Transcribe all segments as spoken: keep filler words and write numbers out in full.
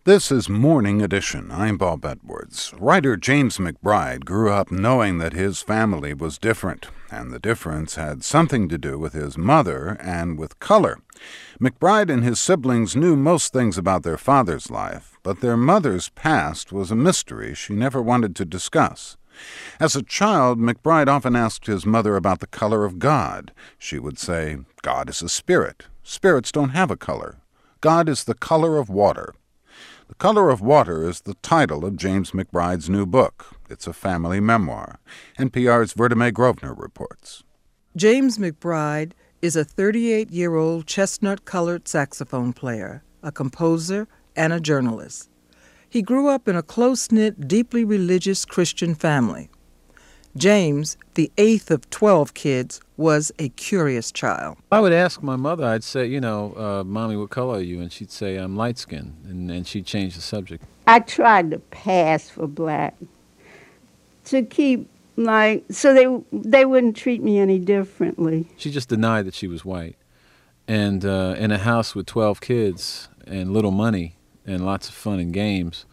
This is Morning Edition. I'm Bob Edwards. Writer James McBride grew up knowing that his family was different, and the difference had something to do with his mother and with color. McBride and his siblings knew most things about their father's life, but their mother's past was a mystery she never wanted to discuss. As a child, McBride often asked his mother about the color of God. She would say, "God is a spirit. Spirits don't have a color. God is the color of water." The Color of Water is the title of James McBride's new book. It's a family memoir. N P R's Vertime Grosvenor reports. James McBride is a thirty-eight-year-old chestnut-colored saxophone player, a composer, and a journalist. He grew up in a close-knit, deeply religious Christian family. James, the eighth of twelve kids, was a curious child. I would ask my mother, I'd say, you know, uh, Mommy, what color are you? And she'd say, I'm light-skinned, and, and she'd change the subject. I tried to pass for black to keep, like, so they they wouldn't treat me any differently. She just denied that she was white. And uh, in a house with twelve kids and little money and lots of fun and games,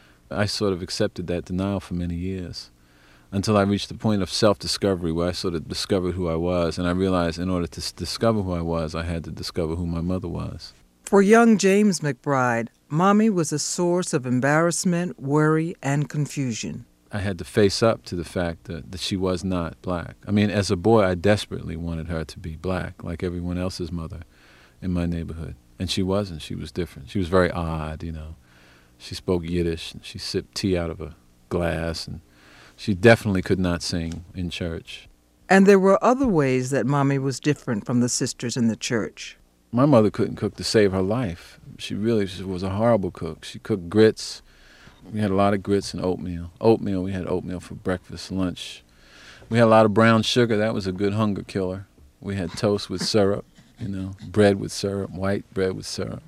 I sort of accepted that denial for many years, until I reached the point of self-discovery where I sort of discovered who I was, and I realized in order to s- discover who I was, I had to discover who my mother was. For young James McBride, Mommy was a source of embarrassment, worry, and confusion. I had to face up to the fact that, that she was not black. I mean, as a boy, I desperately wanted her to be black, like everyone else's mother in my neighborhood. And she wasn't. She was different. She was very odd, you know. She spoke Yiddish, and she sipped tea out of a glass, and she definitely could not sing in church. And there were other ways that Mommy was different from the sisters in the church. My mother couldn't cook to save her life. She really she was a horrible cook. She cooked grits. We had a lot of grits and oatmeal. Oatmeal, we had oatmeal for breakfast, lunch. We had a lot of brown sugar. That was a good hunger killer. We had toast with syrup, you know, bread with syrup, white bread with syrup.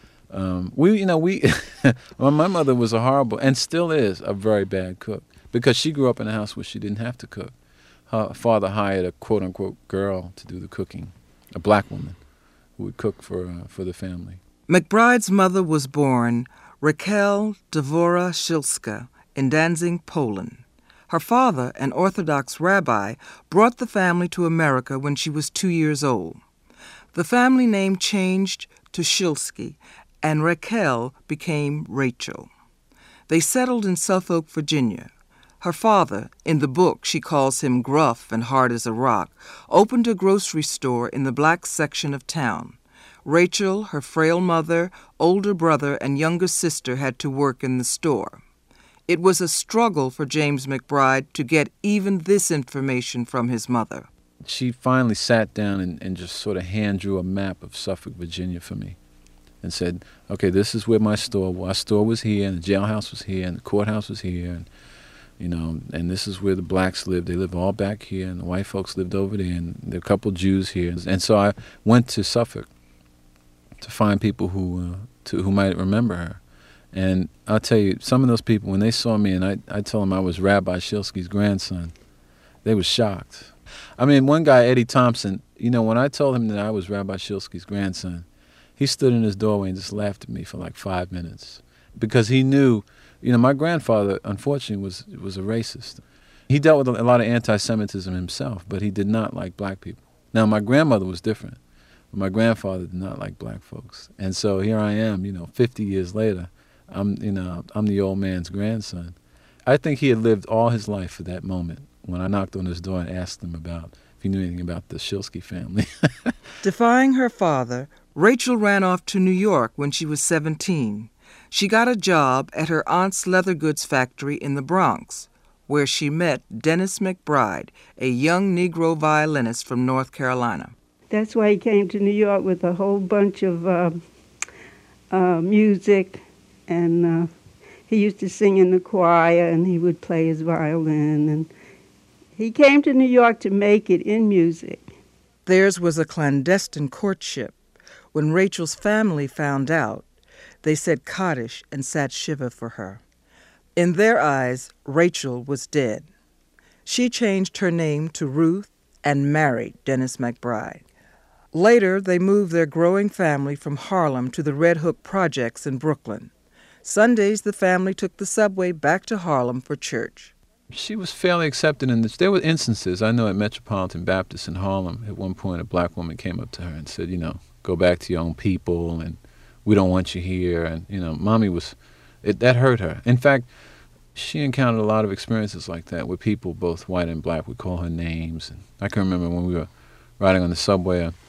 Um, we, you know, we, well, my mother was a horrible, and still is, a very bad cook. Because she grew up in a house where she didn't have to cook. Her father hired a quote-unquote girl to do the cooking, a black woman who would cook for uh, for the family. McBride's mother was born Raquel Dvora Shilska in Danzig, Poland. Her father, an Orthodox rabbi, brought the family to America when she was two years old. The family name changed to Shilsky, and Raquel became Rachel. They settled in Suffolk, Virginia. Her father, in the book she calls him gruff and hard as a rock, opened a grocery store in the black section of town. Rachel, her frail mother, older brother, and younger sister had to work in the store. It was a struggle for James McBride to get even this information from his mother. She finally sat down and, and just sort of hand drew a map of Suffolk, Virginia for me and said, okay, this is where my store was. Our store was here, and the jailhouse was here, and the courthouse was here, and You know, and this is where the blacks lived. They lived all back here, and the white folks lived over there, and there were a couple Jews here. And so I went to Suffolk to find people who uh, to, who might remember her. And I'll tell you, some of those people, when they saw me, and I, I told them I was Rabbi Shilsky's grandson, they were shocked. I mean, one guy, Eddie Thompson, you know, when I told him that I was Rabbi Shilsky's grandson, he stood in his doorway and just laughed at me for like five minutes because he knew. You know, my grandfather, unfortunately, was was a racist. He dealt with a lot of anti-Semitism himself, but he did not like black people. Now, my grandmother was different, but my grandfather did not like black folks. And so here I am, you know, fifty years later, I'm, you know, I'm the old man's grandson. I think he had lived all his life for that moment when I knocked on his door and asked him about if he knew anything about the Shilsky family. Defying her father, Rachel ran off to New York when she was seventeen. She got a job at her aunt's leather goods factory in the Bronx, where she met Dennis McBride, a young Negro violinist from North Carolina. That's why he came to New York with a whole bunch of uh, uh, music, and uh, he used to sing in the choir, and he would play his violin. And he came to New York to make it in music. Theirs was a clandestine courtship. When Rachel's family found out, they said Kaddish and sat Shiva for her. In their eyes, Rachel was dead. She changed her name to Ruth and married Dennis McBride. Later, they moved their growing family from Harlem to the Red Hook Projects in Brooklyn. Sundays, the family took the subway back to Harlem for church. She was fairly accepted in this. There were instances. I know at Metropolitan Baptist in Harlem, at one point a black woman came up to her and said, you know, go back to your own people, and we don't want you here. And, you know, Mommy was, it, that hurt her. In fact, she encountered a lot of experiences like that where people, both white and black, would call her names. And I can remember when we were riding on the subway, uh,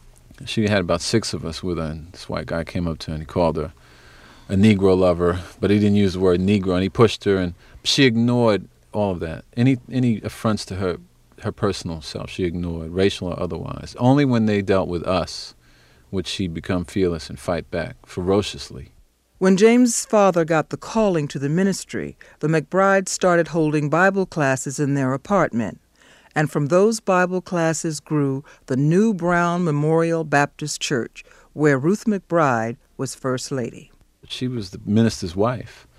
she had about six of us with her, and this white guy came up to her and he called her a Negro lover, but he didn't use the word Negro, and he pushed her, and she ignored all of that. Any any affronts to her her personal self, she ignored, racial or otherwise. Only when they dealt with us would she become fearless and fight back ferociously. When James' father got the calling to the ministry, the McBrides started holding Bible classes in their apartment. And from those Bible classes grew the New Brown Memorial Baptist Church, where Ruth McBride was First Lady. She was the minister's wife.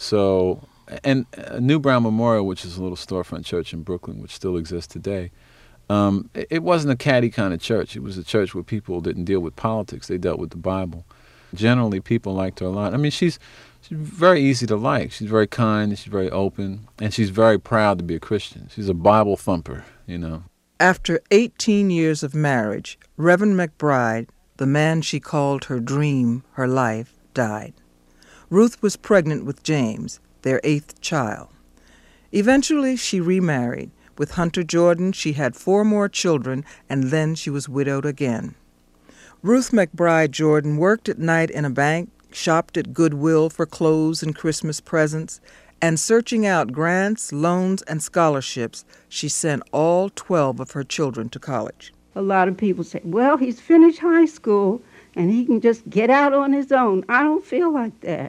So, and uh, New Brown Memorial, which is a little storefront church in Brooklyn, which still exists today, um, it, it wasn't a catty kind of church. It was a church where people didn't deal with politics. They dealt with the Bible. Generally, people liked her a lot. I mean, she's, she's very easy to like. She's very kind, and she's very open, and she's very proud to be a Christian. She's a Bible thumper, you know. After eighteen years of marriage, Reverend McBride, the man she called her dream, her life, died. Ruth was pregnant with James, their eighth child. Eventually, she remarried. With Hunter Jordan, she had four more children, and then she was widowed again. Ruth McBride Jordan worked at night in a bank, shopped at Goodwill for clothes and Christmas presents, and searching out grants, loans, and scholarships, she sent all twelve of her children to college. A lot of people say, well, he's finished high school and he can just get out on his own. I don't feel like that.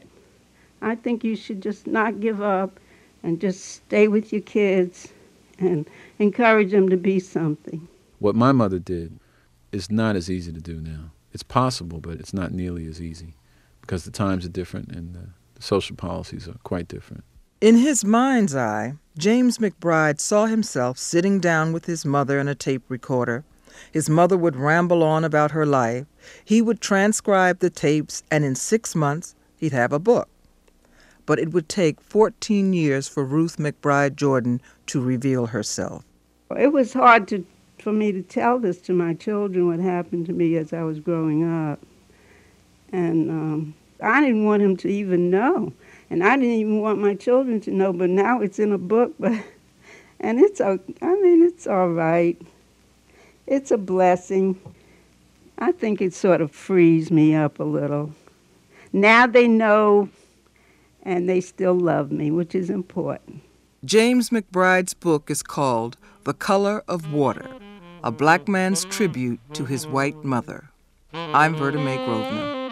I think you should just not give up and just stay with your kids and encourage them to be something. What my mother did is not as easy to do now. It's possible, but it's not nearly as easy because the times are different and the, the social policies are quite different. In his mind's eye, James McBride saw himself sitting down with his mother and a tape recorder. His mother would ramble on about her life. He would transcribe the tapes, and in six months, he'd have a book. But it would take fourteen years for Ruth McBride Jordan to reveal herself. It was hard to, for me to tell this to my children, what happened to me as I was growing up. And um, I didn't want him to even know. And I didn't even want my children to know, but now it's in a book. But and it's, I mean, it's all right. It's a blessing. I think it sort of frees me up a little. Now they know, and they still love me, which is important. James McBride's book is called The Color of Water, a black man's tribute to his white mother. I'm Verda May Grosvenor.